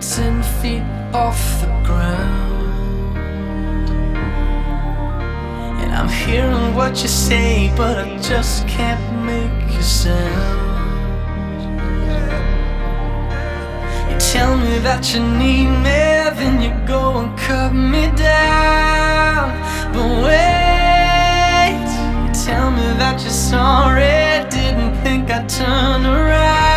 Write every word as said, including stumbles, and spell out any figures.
ten feet off the ground, and I'm hearing what you say, but I just can't make a sound. You tell me that you need me, then you go and cut me down. But wait, you tell me that you're sorry, didn't think I'd turn around.